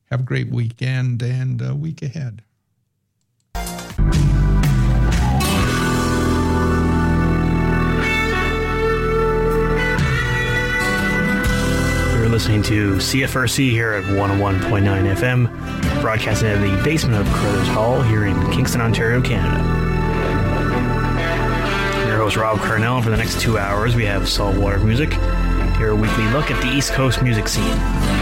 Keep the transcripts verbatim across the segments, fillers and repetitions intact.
Have a great weekend and a week ahead. You're listening to C F R C here at one oh one point nine F M, broadcasting out of the basement of Carruthers Hall here in Kingston, Ontario, Canada. Your host, Rob Carnell. For the next two hours, we have Saltwater Music, your weekly look at the East Coast music scene.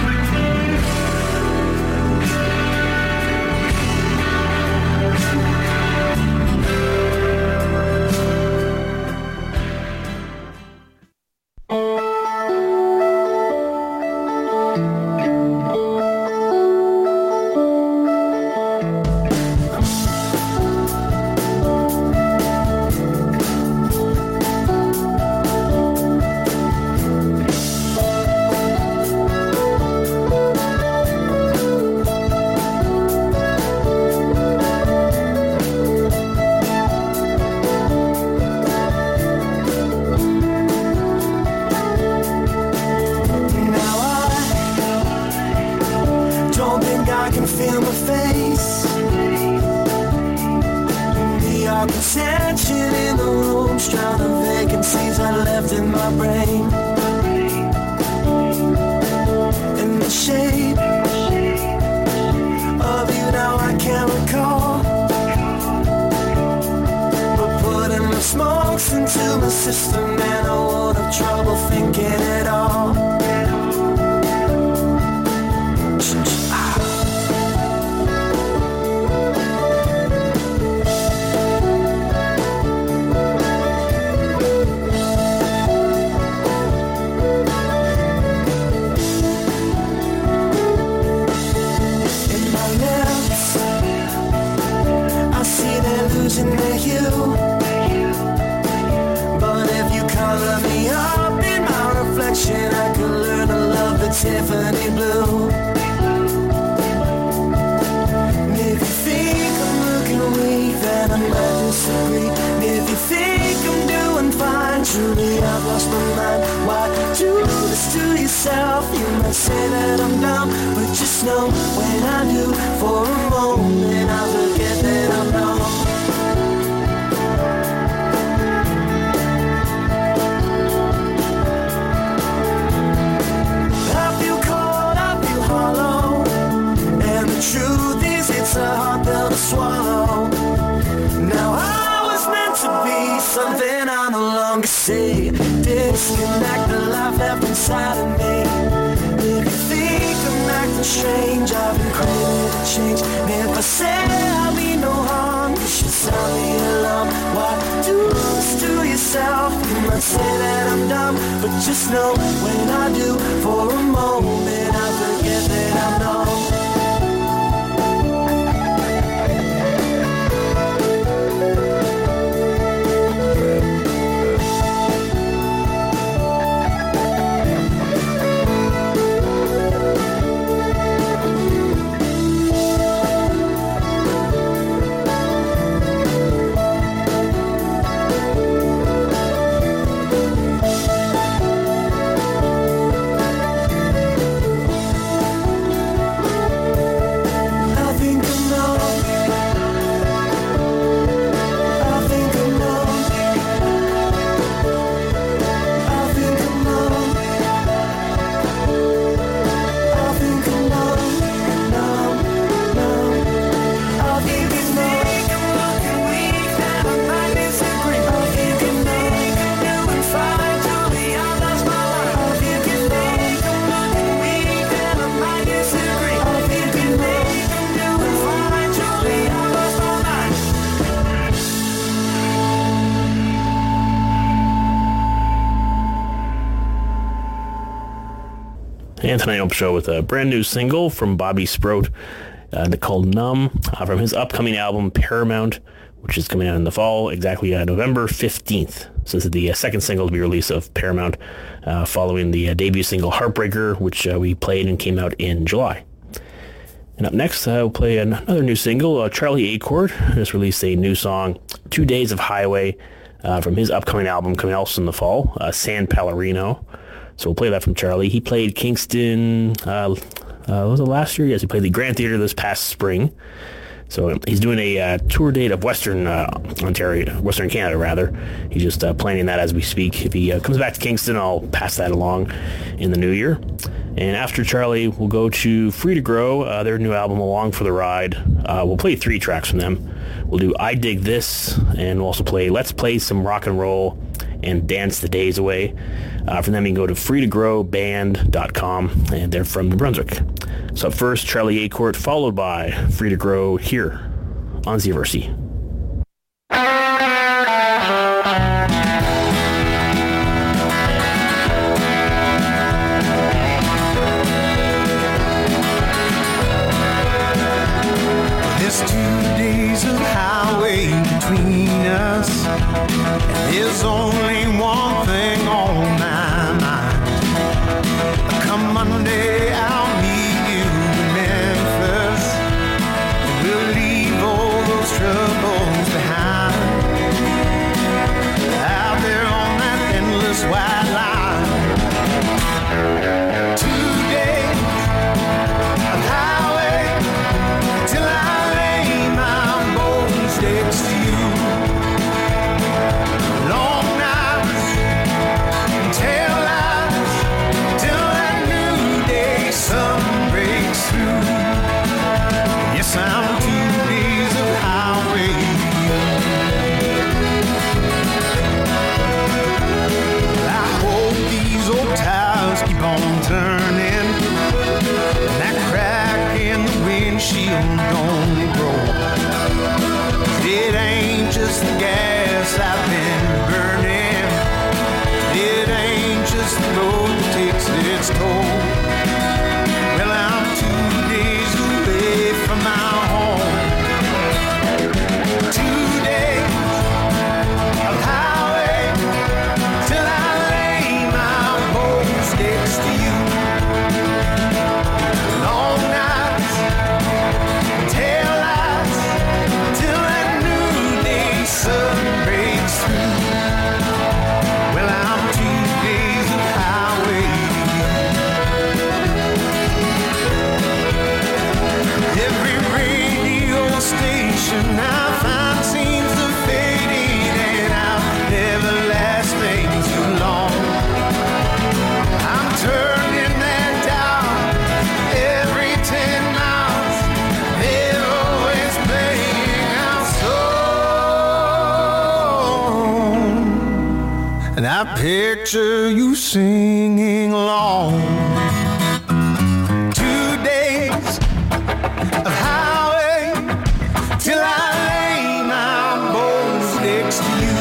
And tonight I'll show with a brand new single from Bobby Sproat uh, called Numb uh, from his upcoming album Paramount, which is coming out in the fall, exactly uh, November fifteenth. So this is the uh, second single to be released of Paramount, uh, following the uh, debut single Heartbreaker, which uh, we played and came out in July. And up next, uh, we'll play another new single. Uh, Charlie Acord has released a new song, Two Days of Highway, uh, from his upcoming album coming out in the fall, uh, San Pellegrino. So we'll play that from Charlie. He played Kingston uh, Uh, was it last year? Yes, he played the Grand Theatre this past spring. So he's doing a uh, tour date of Western uh, Ontario, Western Canada, rather. He's just uh, planning that as we speak. If he uh, comes back to Kingston, I'll pass that along in the new year. And after Charlie, we'll go to Free to Grow, uh, their new album, Along for the Ride. Uh, we'll play three tracks from them. We'll do I Dig This, and we'll also play Let's Play Some Rock and Roll and Dance the Days Away. Uh, from them, you can go to free to grow band dot com, and they're from New Brunswick. So up first, Charlie Acourt, followed by Free to Grow here on Z F R C. There's two days of highway between us, and there's only one thing on my mind. Come Monday, I'll meet you in Memphis, and we'll leave all those troubles behind. Out there on that endless white line, two days of highway till I lay my bones next to you. Long nights, tail lights, till that new day sun breaks through. Yes, I'm two days of highway. I hope these old tires keep on turning, and that crack in the windshield don't grow. It ain't just the gas I've been burning, it ain't just the road that takes its toll. Well, I'm two days away from my home, two days of highway till I lay my bones next to you. Long nights, tail lights, till that new day sun breaks through. Well, I'm two days of highway. Every radio station I find seems to fade in and out, never last things too long. I'm turning that dial every ten miles. They're always playing our song, and I picture you singing along. Two days of highway till I lay my bones next to you.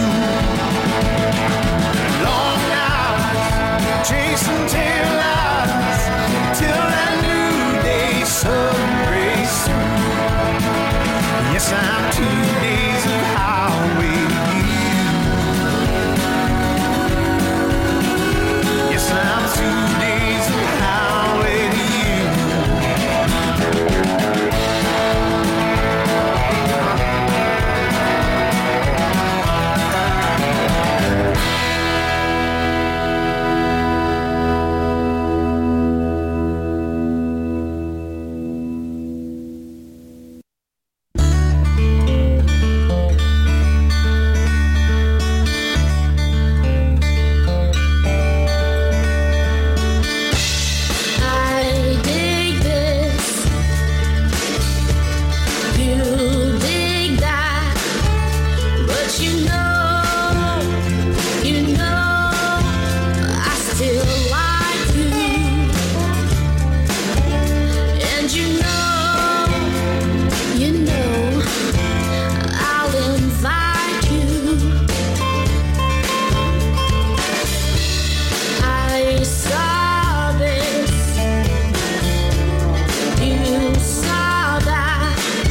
Long nights, chasing tail lights, till that new day sun breaks through. Yes, I'm two days of highway to you. Yes, I'm two days of highway to you. I dig this, you dig that, but you know, you know, I still like you, and you know, you know, I'll invite you. I saw this, you saw that.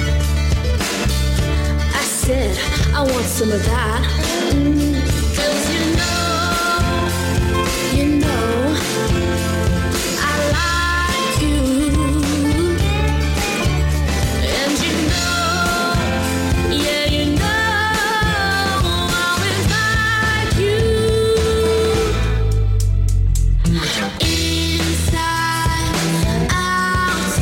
I said, I want some of that. Mm, 'cause you know, you know, I like you. And you know, yeah, you know, I'll invite you. Inside, outside.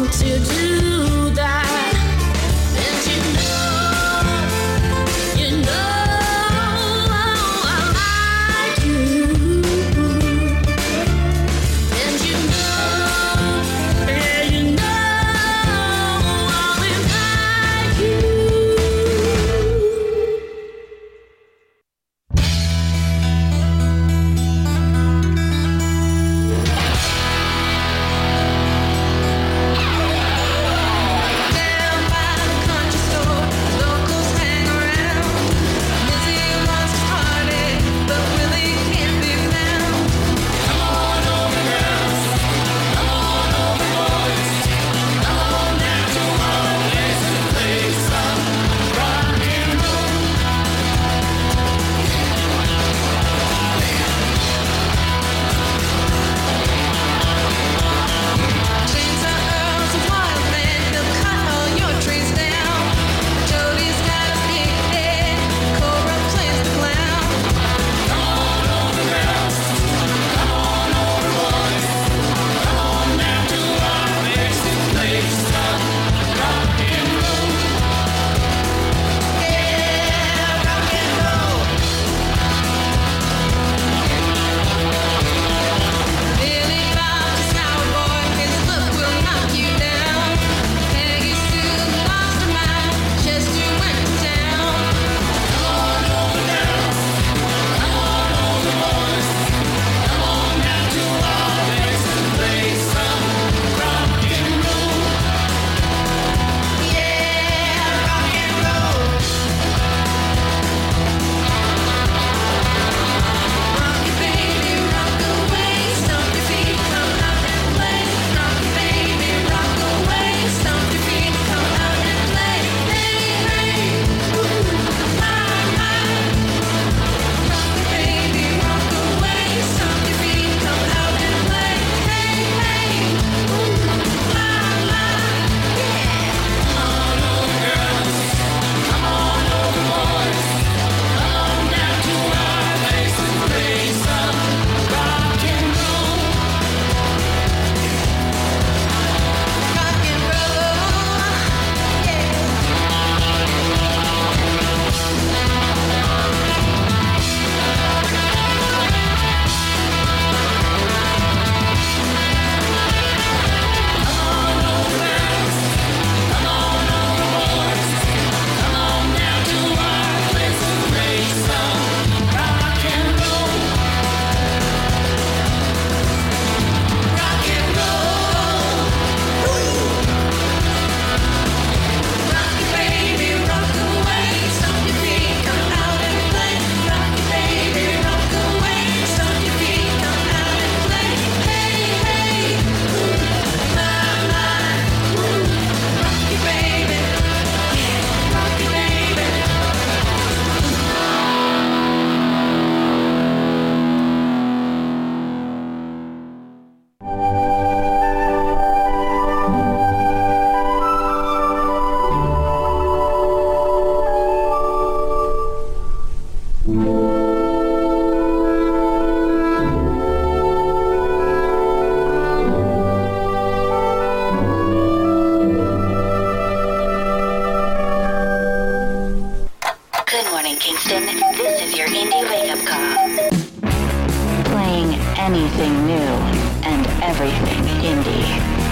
anything new and everything indie.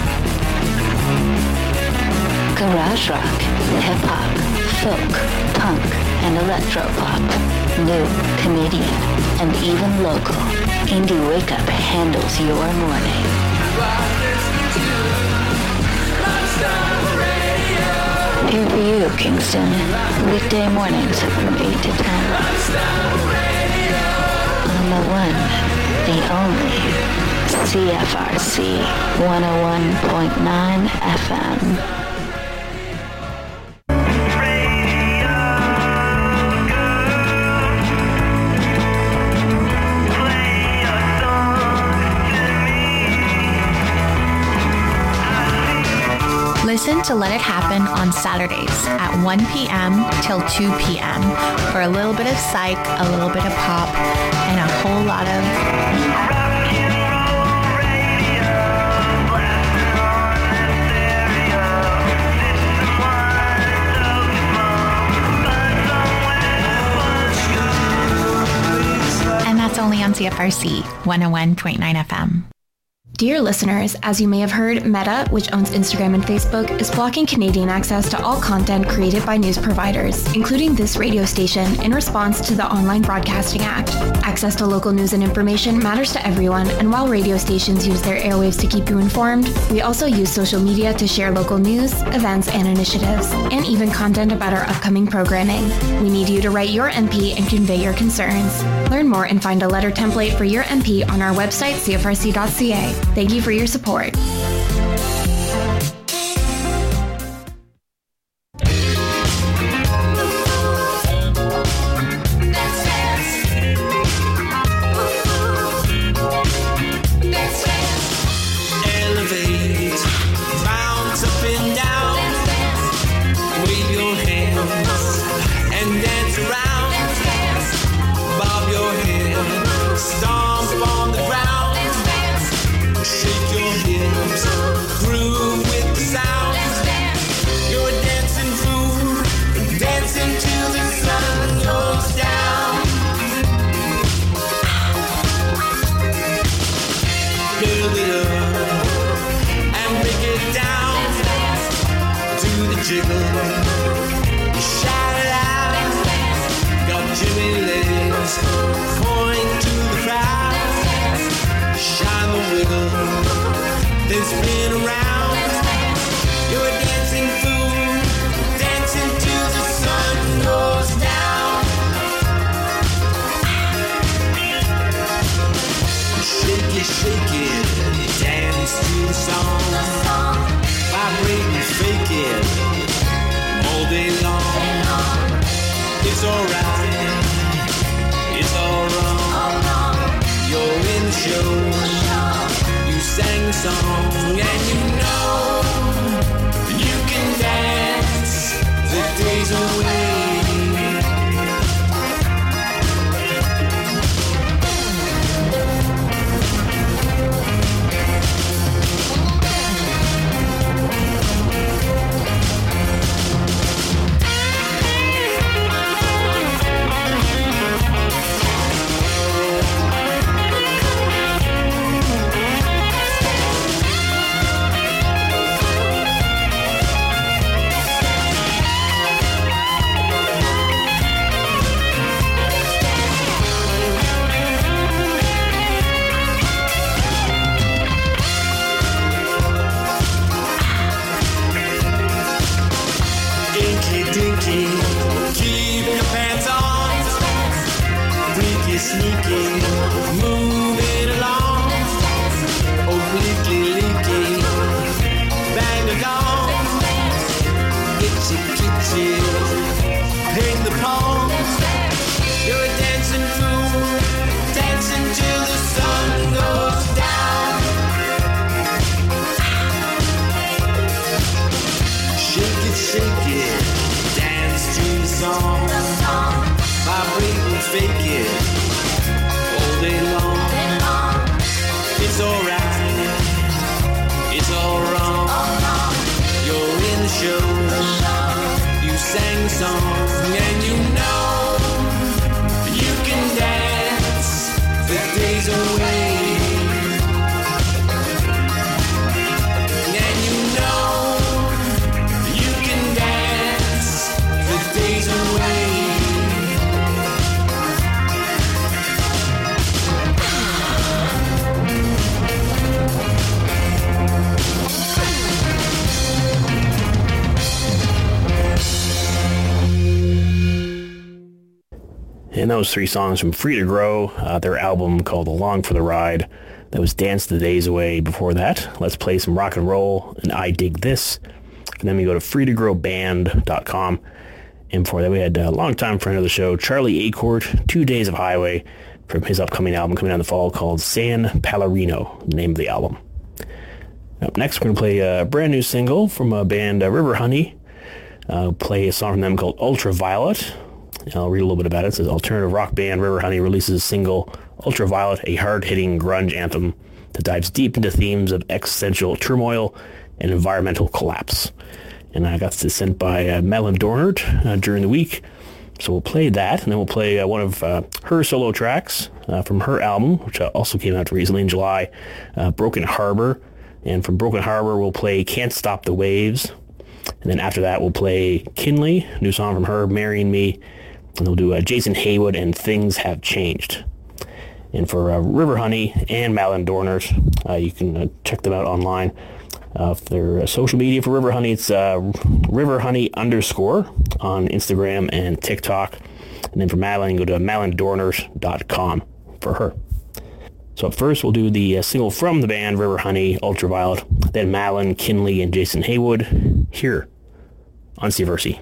Garage rock, hip-hop, folk, punk, and electropop. New, Canadian, and even local. Indie Wake Up handles your morning. Here for you, Kingston. Weekday mornings from eight to ten. On the one, the only, C F R C one oh one point nine F M. Listen to Let It Happen on Saturdays at one p.m. till two p.m. for a little bit of psych, a little bit of pop, and a whole lot of rock and roll radio blasting on this there only on C F R C one oh one point nine F M. Dear listeners, as you may have heard, Meta, which owns Instagram and Facebook, is blocking Canadian access to all content created by news providers, including this radio station, in response to the Online Broadcasting Act. Access to local news and information matters to everyone, and while radio stations use their airwaves to keep you informed, we also use social media to share local news, events, and initiatives, and even content about our upcoming programming. We need you to write your M P and convey your concerns. Learn more and find a letter template for your M P on our website, c f r c dot c a. Thank you for your support. And those three songs from Free to Grow, uh, their album called Along for the Ride. That was Dance the Days Away before that. Let's Play Some Rock and Roll and I Dig This. And then we go to free to grow band dot com. And before that, we had a longtime friend of the show, Charlie Acord, Two Days of Highway, from his upcoming album coming out in the fall called San Pellegrino, the name of the album. Up next, we're going to play a brand new single from a band, uh, River Honey. Uh, play a song from them called Ultraviolet. And I'll read a little bit about it. It says, alternative rock band River Honey releases a single, Ultraviolet, a hard-hitting grunge anthem that dives deep into themes of existential turmoil and environmental collapse. And I got this sent by uh, Madeline Dornert uh, during the week. So we'll play that, and then we'll play uh, one of uh, her solo tracks, uh, from her album, which uh, also came out recently in July, uh, Broken Harbor. And from Broken Harbor, we'll play Can't Stop the Waves. And then after that, we'll play Kinley, new song from her, Marrying Me. And we'll do uh, Jason Haywood and Things Have Changed. And for uh, River Honey and Madeline Dorners, uh, you can uh, check them out online. Uh, their uh, social media for River Honey, it's uh, River Honey underscore on Instagram and TikTok. And then for Madeline, go to madeline dorners dot com for her. So up first, we'll do the uh, single from the band, River Honey, Ultraviolet. Then Madeline, Kinley, and Jason Haywood here on Subversity.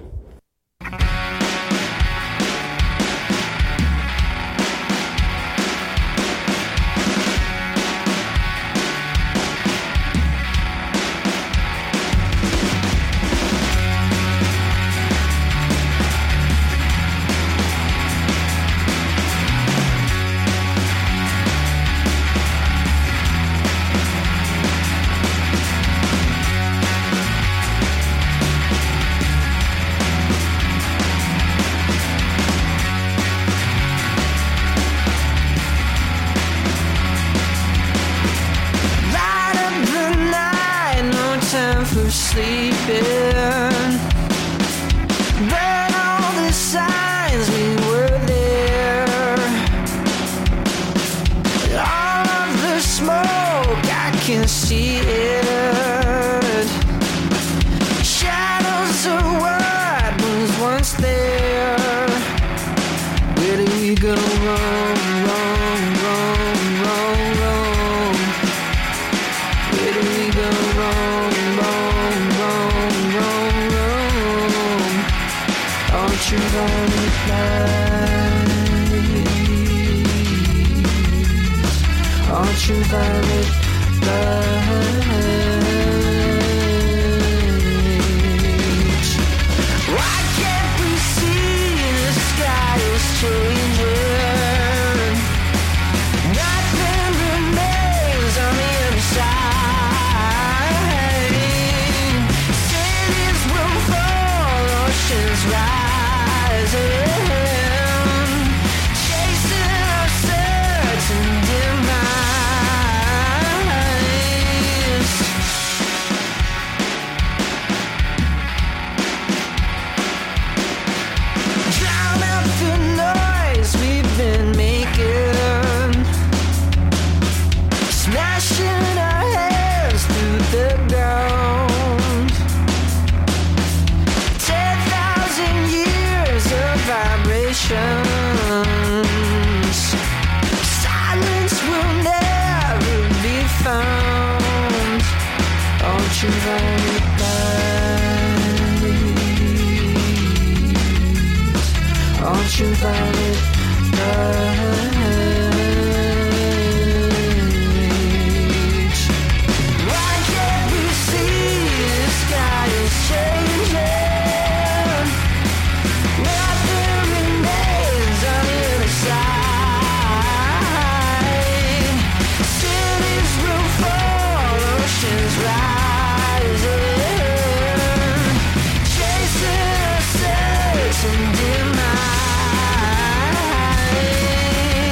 Chasing ourselves in dim eyes.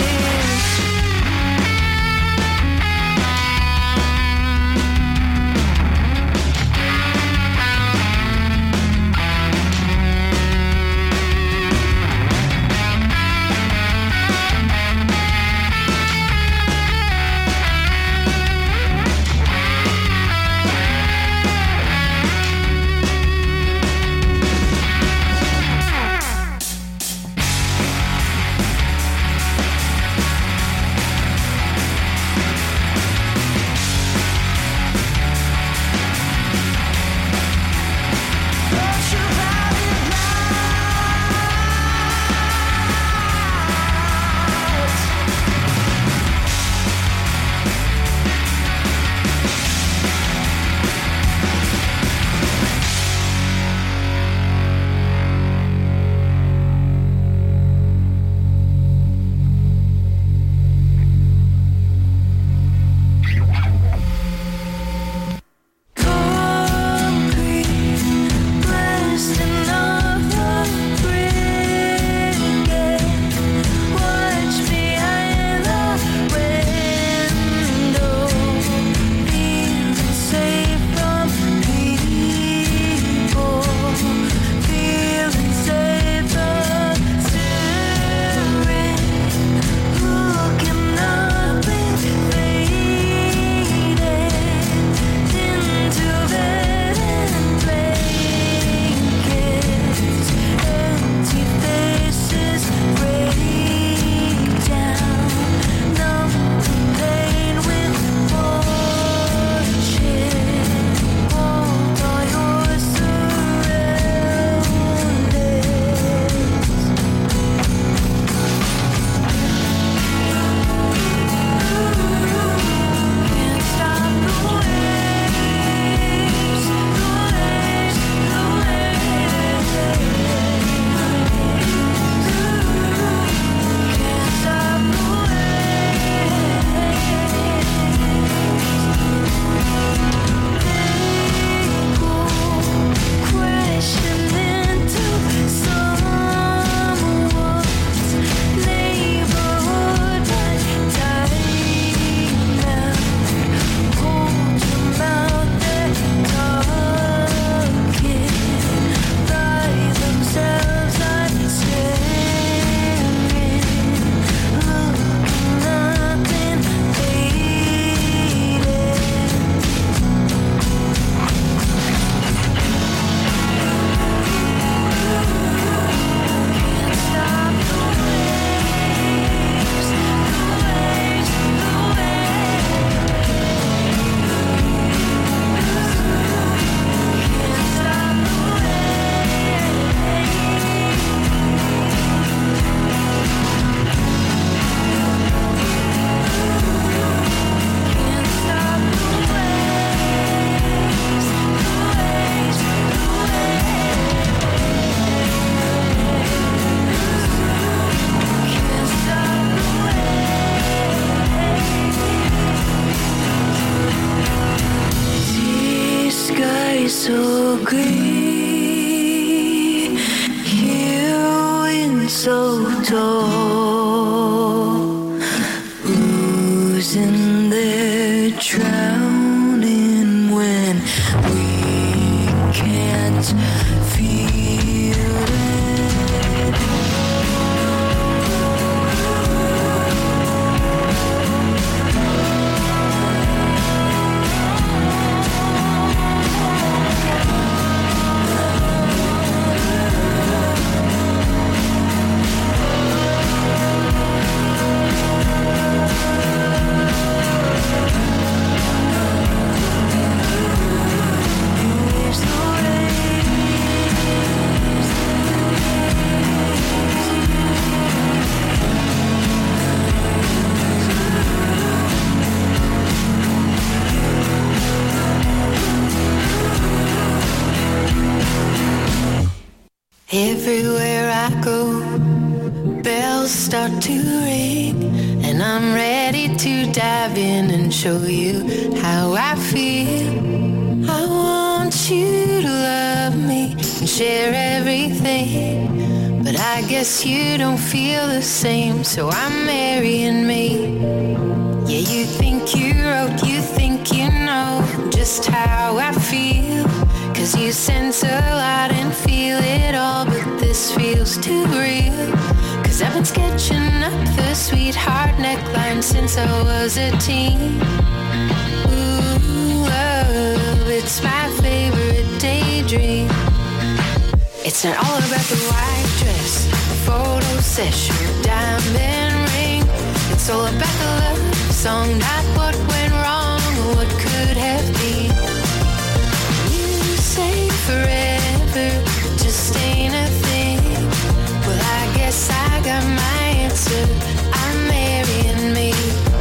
agree. Here in so tall, who's in there drowning when we can't feel it? Everywhere I go, bells start to ring, and I'm ready to dive in and show you how I feel. I want you to love me and share everything, but I guess you don't feel the same, so I'm marrying me. Yeah, you think you wrote, you think you know just how I feel, 'cause you sense a lot and feel it all, but this feels too real. 'Cause I've been sketching up the sweetheart neckline since I was a teen. Ooh, love, it's my favorite daydream. It's not all about the white dress, the photo session, diamond ring. It's all about the love song, not what went wrong or what could have been. Forever just ain't a thing. Well, I guess I got my answer. I'm marrying me.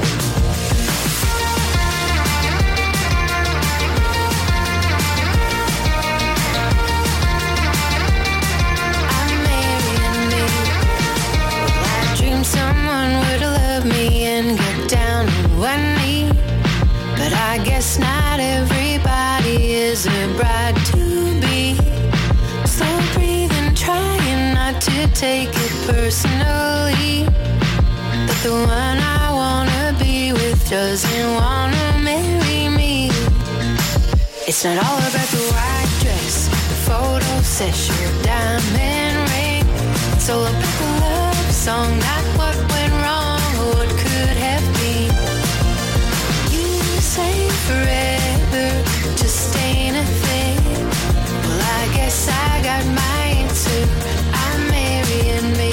I'm marrying me. Well, I dreamed someone would love me and get down on one knee, but I guess not everybody is a bride to be. Slow breathing, trying not to take it personally, but the one I wanna be with doesn't wanna marry me. It's not all about the white dress, the photo session, diamond ring. It's all about the love song, not what went wrong or what could have been. You say forever just ain't a thing. Well, I guess I got my answer. I'm marrying me.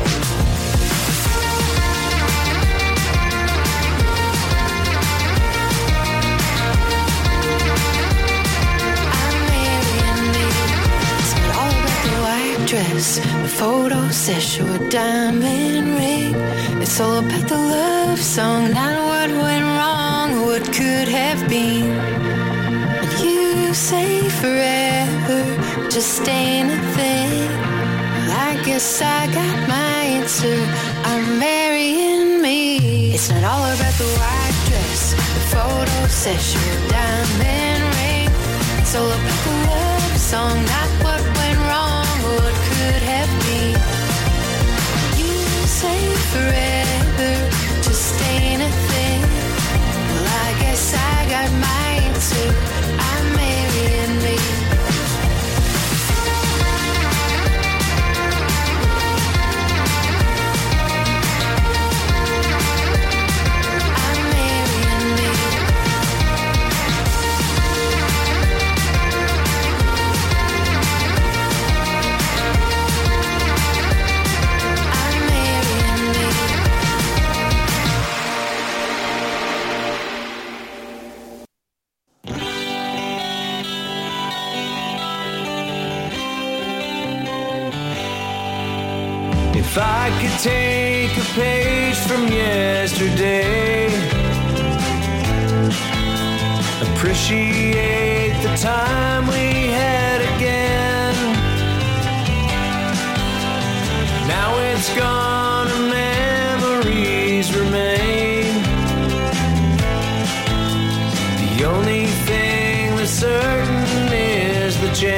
I'm marrying me. It's not all about the white dress, the photo session, a diamond ring. It's all about the love song, not what went wrong or what could have been. You say forever just ain't a thing. Well, I guess I got my answer. I'm marrying me. It's not all about the white dress, the photo session, diamond ring. It's all about the love song, not what went wrong or what could have been. You say forever just ain't a thing. Well, I guess I got my answer. I'm marrying me. I'm marrying me. I'm marrying me. If I could take a page from yesterday, appreciate the time we had again. Now it's gone and memories remain. The only thing that's certain is the change.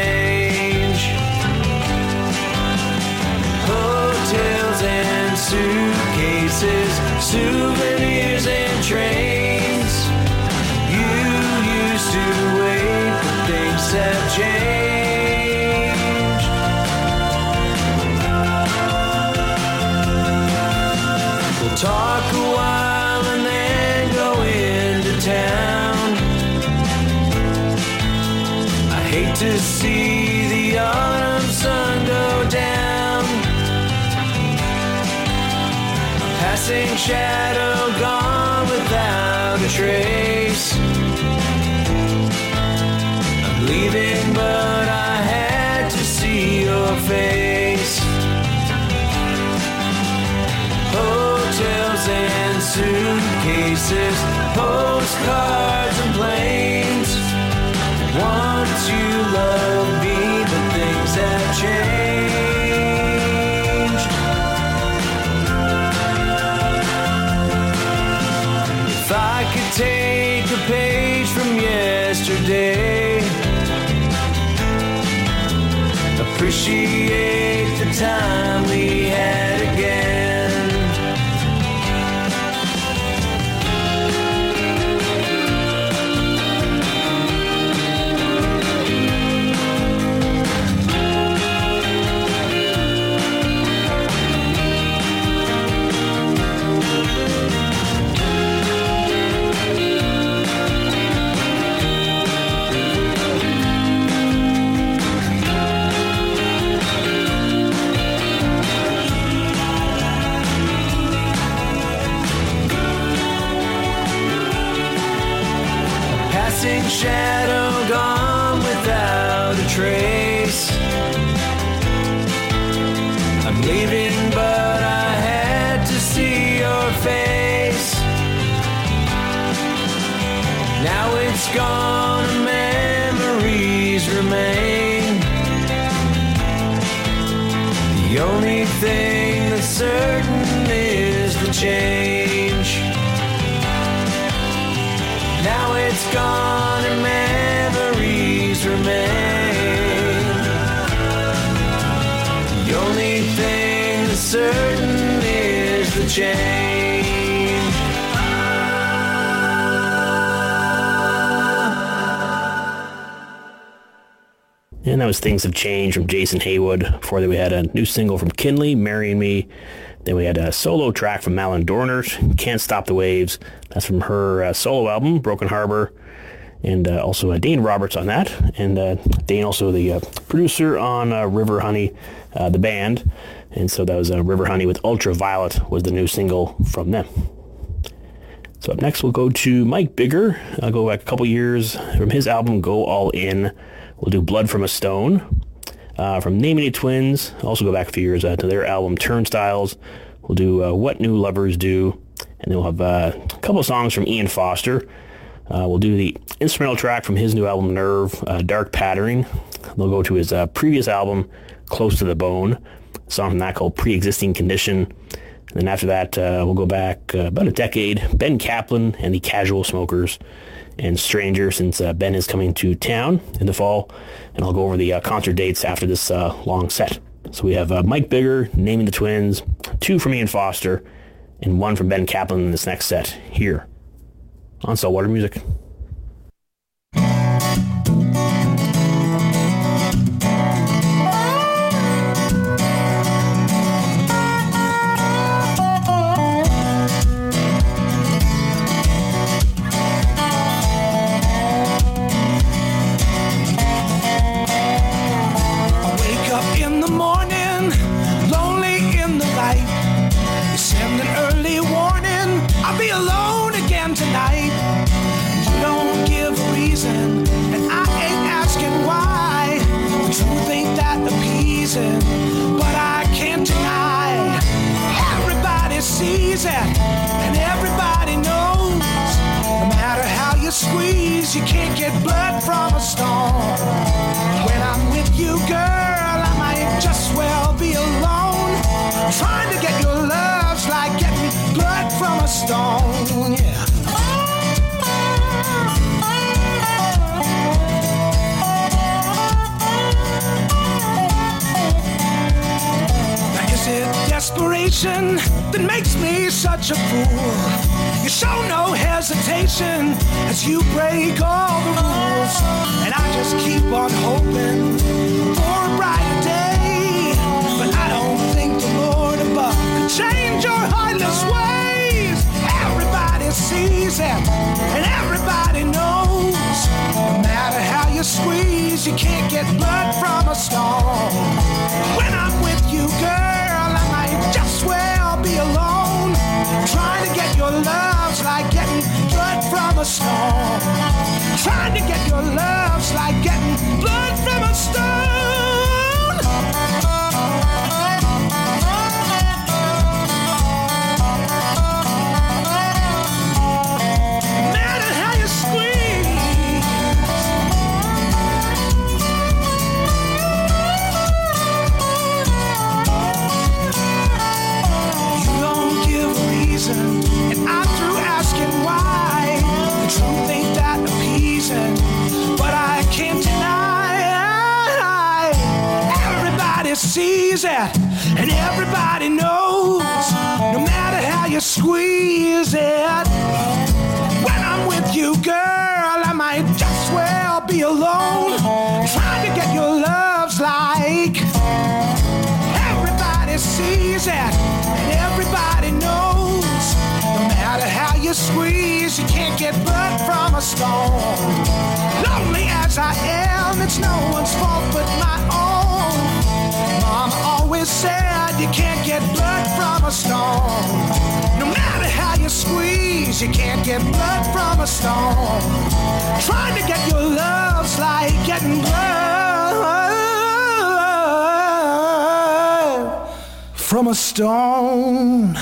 souvenirs and trains. You used to wait, but things have changed. We'll talk a while and then go into town. I hate to see the autumn sun go down. A passing shadow gone without a trace. I'm leaving, but I had to see your face. Hotels and suitcases, postcards and planes. Once you loved me, but things have changed. If I could take a page from yesterday, appreciate the time we had again. Shadow gone without a trace. I'm leaving, but I had to see your face. Now it's gone and memories remain. The only thing that's certain is the change. Now it's gone and memories remain. The only thing that's certain is the change. And that was Things Have Changed from Jason Haywood. Before that we had a new single from Kinley, Marrying Me. Then we had a solo track from Malin Dornert, Can't Stop the Waves. That's from her uh, solo album, Broken Harbor. And uh, also uh, Dane Roberts on that. And uh, Dane also the uh, producer on uh, River Honey, uh, the band. And so that was uh, River Honey with Ultraviolet was the new single from them. So up next we'll go to Mike Bigger. I'll go back a couple years from his album Go All In. We'll do Blood from a Stone. Uh, from Naming It Twins, also go back a few years uh, to their album Turnstiles. We'll do uh, What New Lovers Do, and then we'll have uh, a couple of songs from Ian Foster. Uh, we'll do the instrumental track from his new album Nerve, uh, Dark Patterning. They'll go to his uh, previous album Close to the Bone, a song from that called Pre-Existing Condition. And then after that, uh, we'll go back uh, about a decade, Ben Kaplan and the Casual Smokers, and Stranger, since uh, Ben is coming to town in the fall, and I'll go over the uh, concert dates after this uh, long set. So we have uh, Mike Bigger, Naming the Twins, two from Ian Foster, and one from Ben Kaplan in this next set here on Saltwater Music. But I can't deny, everybody sees it and everybody knows. No matter how you squeeze, you can't get blood from a stone. When I'm with you, girl, I might just well be alone. Trying to get your love's like getting blood from a stone, yeah. Is it desperation? situation that makes me such a fool. You show no hesitation as you break all the rules. And I just keep on hoping for a brighter day. But I don't think the Lord above could change your heartless ways. Everybody sees it and everybody knows. No matter how you squeeze, you can't get blood from a stone. When I'm with you, girl, I might just well be alone. Trying to get your love's like getting blood from a stone. Trying to get your love's like getting blood from a stone. No matter how you squeeze, you don't give a reason, and I'm through asking why. The truth ain't that appeasing, but I can't deny. Everybody sees it, and everybody knows. No matter how you squeeze it, when I'm with you, girl, I might just well be alone. Trying to get your love's like. Everybody sees it, and everybody knows. No matter how you squeeze, you can't get blood from a stone. Lonely as I am, it's no one's fault but my own. Mom always said you can't get blood from a stone. No matter how you squeeze, you can't get blood from a stone. Trying to get your love's like getting blood from a stone.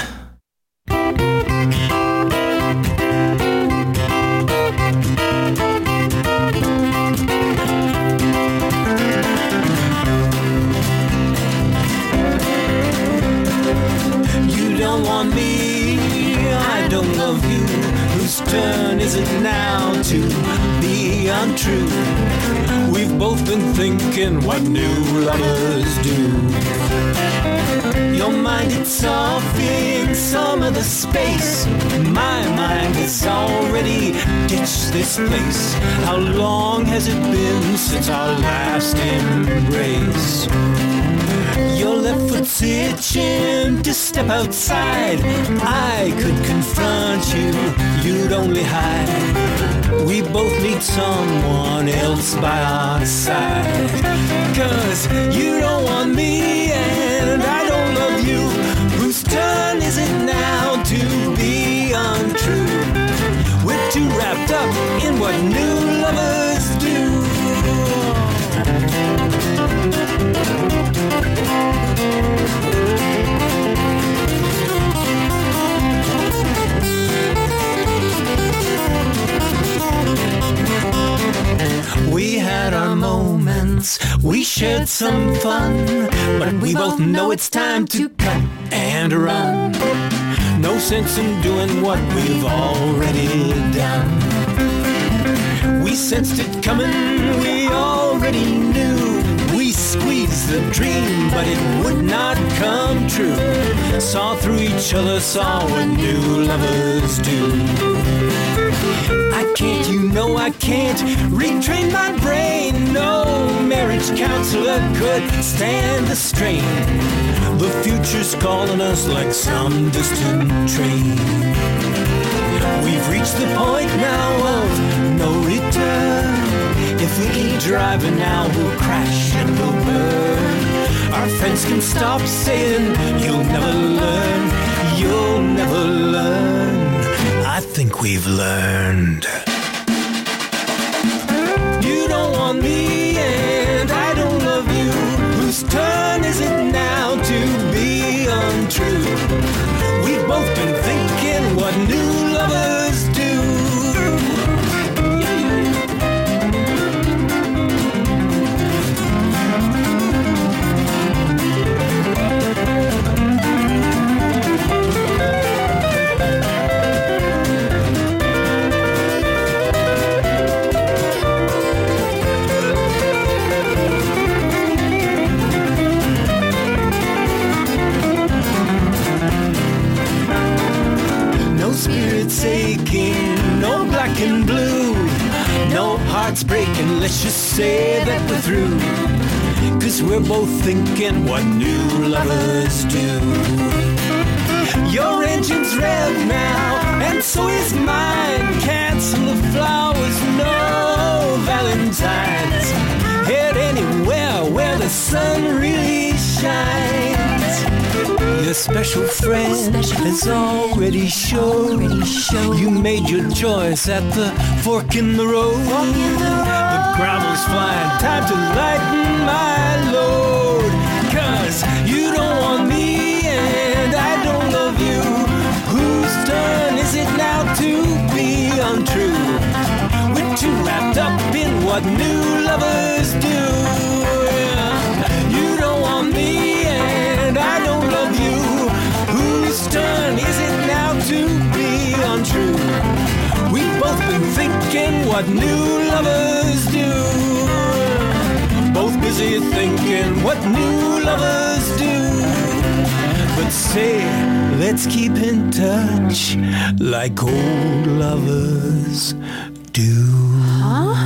You don't want me, I don't love you. Whose turn is it now to be untrue? We've both been thinking what new lovers do. Your mind, it's offing some of the space. My mind has already ditched this place. How long has it been since our last embrace? Your left foot's itching to step outside. I could confront you, you'd only hide. We both need someone else by our side. Cause you don't want me and I don't love you. Whose turn is it now to be untrue? We're too wrapped up in what new lovers do. We had our moments, we shared some fun, but we both know it's time to cut and run. No sense in doing what we've already done. We sensed it coming, we already knew. We squeezed the dream, but it would not come true. Saw through each other, saw what new lovers do. I can't, you know I can't retrain my brain. No marriage counselor could stand the strain. The future's calling us like some distant train. We've reached the point now of no return. If we keep driving now, we'll crash and we'll burn. Our friends can stop saying, you'll never learn, you'll never learn. I think we've learned. You don't want me and I don't love you. Whose turn is it now to be untrue? We've both been thinking what new lovers do. just say that we're through, 'cause we're both thinking what new lovers do. Your engine's rev now, and so is mine. Cancel the flowers, no Valentine's. Head anywhere where the sun really shines. Your special friend special has already showed. already showed You made your choice at the fork in the road, fork in the, road. The gravel's flying, time to lighten my load. 'Cause you don't want me and I don't love you. Whose turn is it now to be untrue? We're too wrapped up in what new lovers do. You don't want me and I don't love you. Whose turn is it now to be untrue? We've both been thinking what new lovers do. Both busy thinking what new lovers do. But say, let's keep in touch like old lovers do. Huh?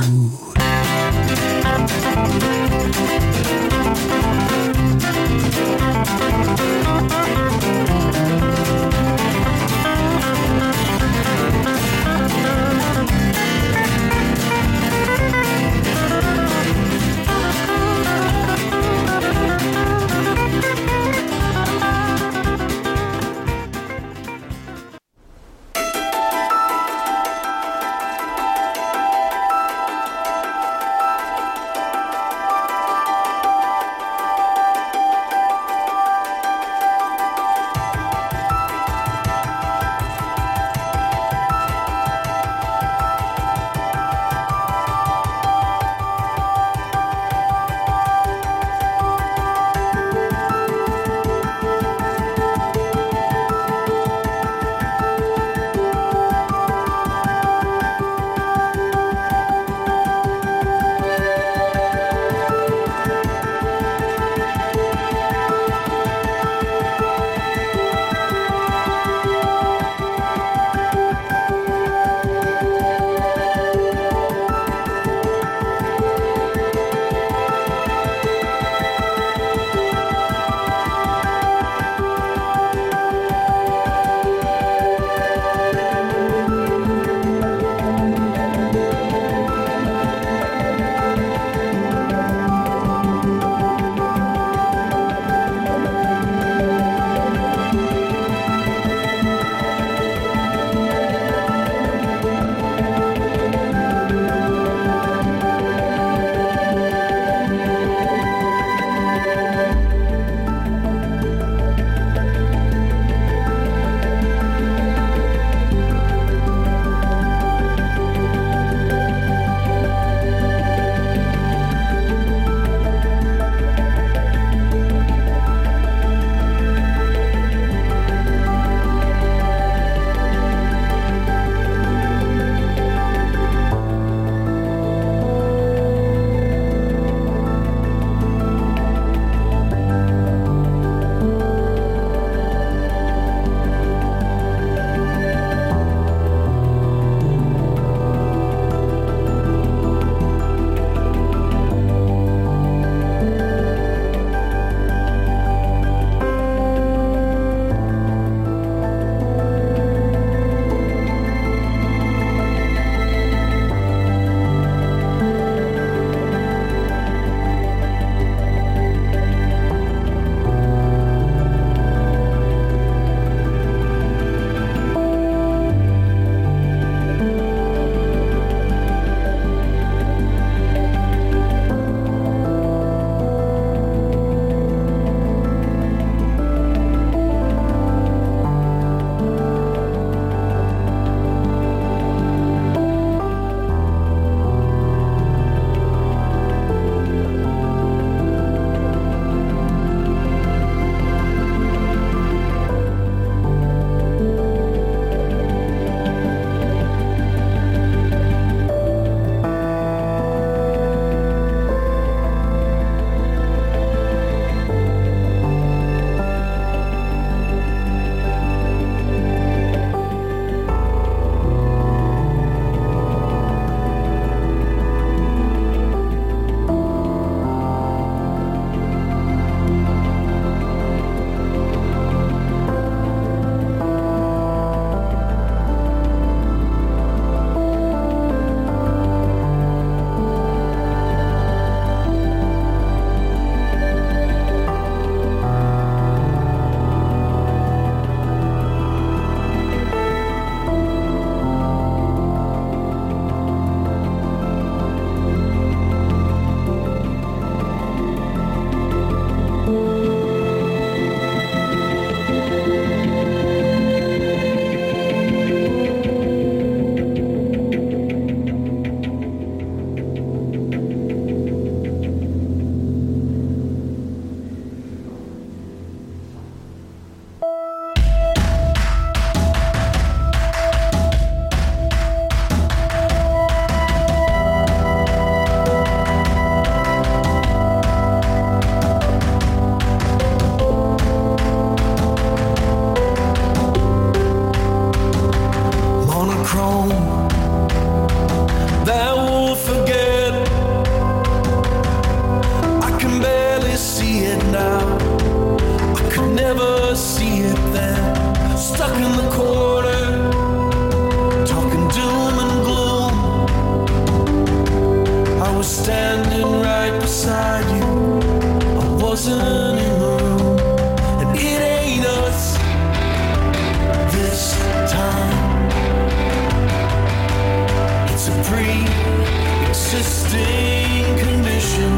existing condition.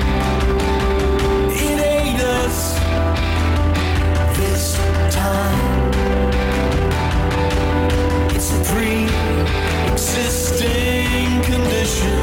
It ain't us this time. It's a pre-existing condition.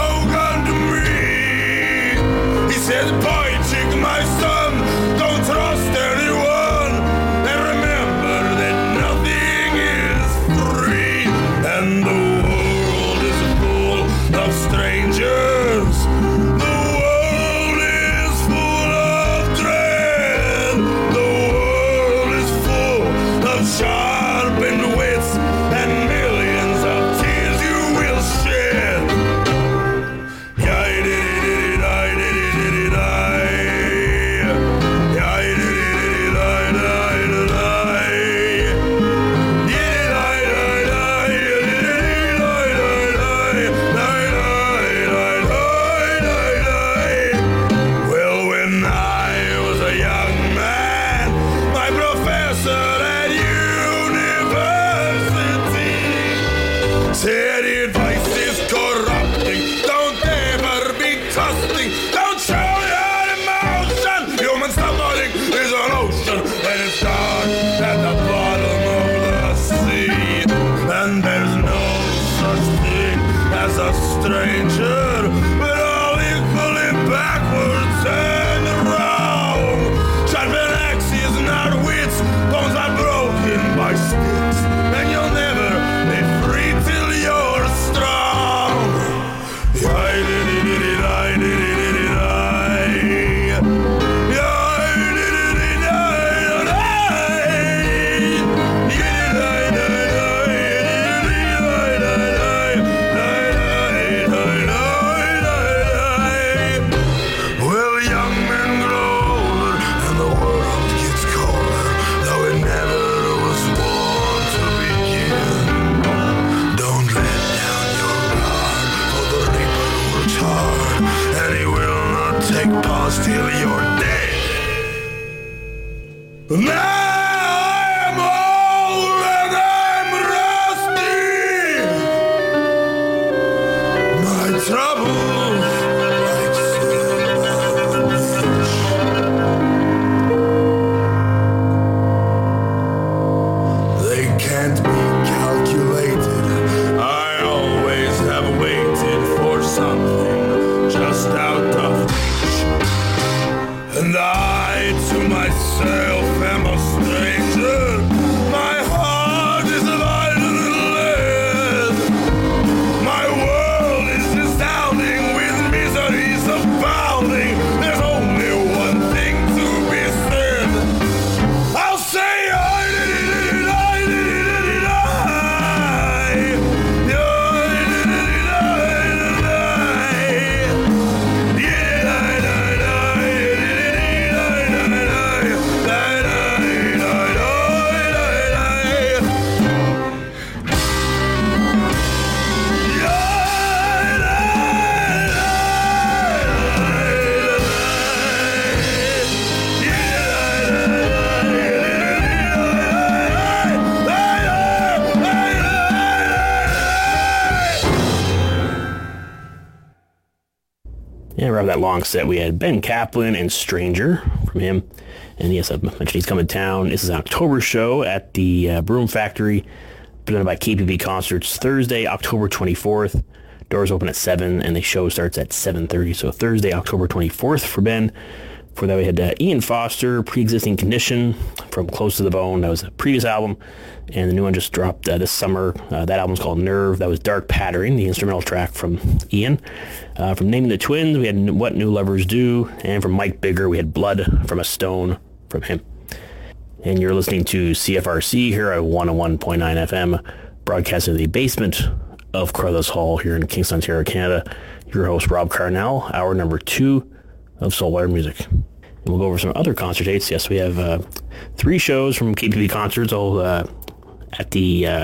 said, boy, chick, my son, don't throw can't be calculated. I always have waited for something just out of reach. And I to myself am a stranger. My heart is lighter than lead. My world is resounding with miseries abounding. There's only one thing to be said. I'll say I did it, I did it, I did it, Yeah, around that long set, we had Ben Kaplan and Stranger from him. And yes, I mentioned he's coming to town. This is an October show at the uh, Broom Factory, presented by K P B Concerts, Thursday, October twenty-fourth. Doors open at seven, and the show starts at seven thirty. So Thursday, October twenty-fourth for Ben. For that, we had uh, Ian Foster, Pre-Existing Condition from Close to the Bone. That was a previous album. And the new one just dropped uh, this summer. Uh, that album's called Nerve. That was Dark Pattering, the instrumental track from Ian. Uh, from Naming the Twins, we had What New Lovers Do. And from Mike Bigger, we had Blood from a Stone from him. And you're listening to C F R C here at one oh one point nine F M, broadcasting in the basement of Carlos Hall here in Kingston, Ontario, Canada. Your host, Rob Carnell, hour number two of Soulwire Music. And we'll go over some other concert dates. Yes, we have uh, three shows from K P B Concerts, all uh, at the uh,